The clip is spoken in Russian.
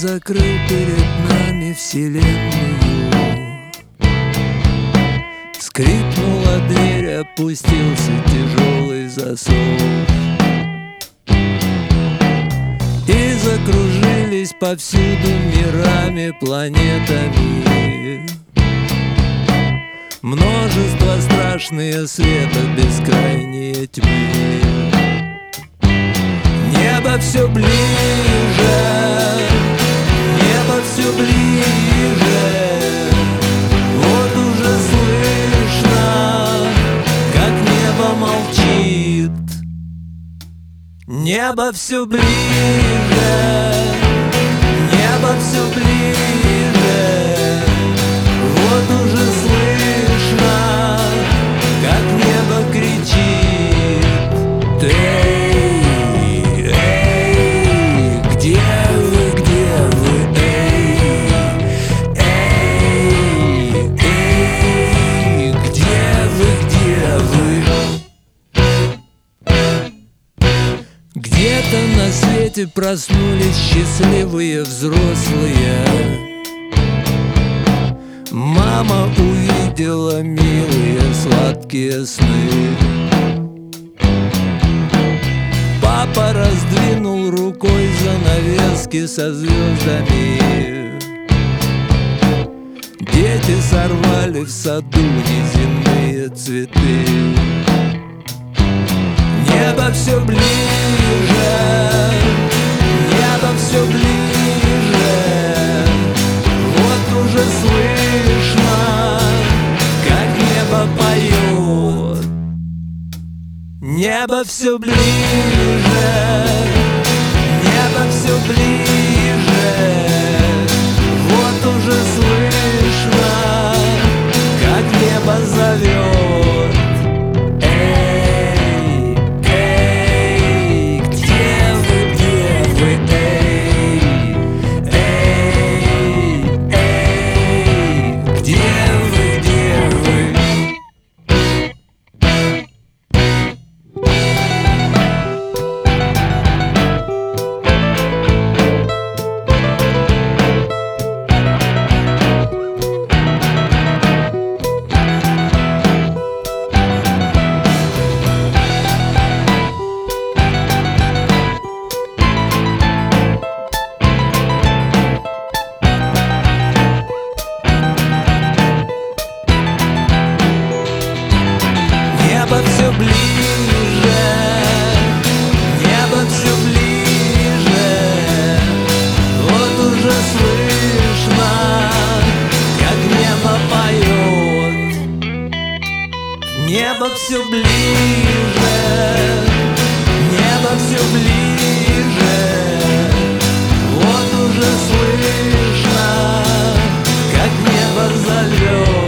закрыл перед нами вселенную. Скрипнула дверь, опустился тяжелый засов, и закружились повсюду мирами, планетами множество страшные света в бескрайней тьме. Небо все ближе, небо все ближе. Вот уже слышно, как небо молчит. Небо все ближе, небо все ближе. Вот уже слышно, как небо кричит. Эй, эй, где вы, эй, эй, где вы? Где-то на свете проснулись счастливые взрослые. Мама увидела милые сладкие сны. Папа раздвинул рукой занавески со звездами. Дети сорвали в саду неземные цветы. Небо все ближе, небо все ближе. Вот уже слышно, как небо поет. Небо все ближе, небо все ближе. Вот уже слышно, как небо зовет. Эй, эй, где вы, эй, эй, эй, где вы? Небо все ближе, небо все ближе. Вот уже слышно, как небо поет. Небо все ближе, небо все ближе. Вот уже слышно, как небо зовет.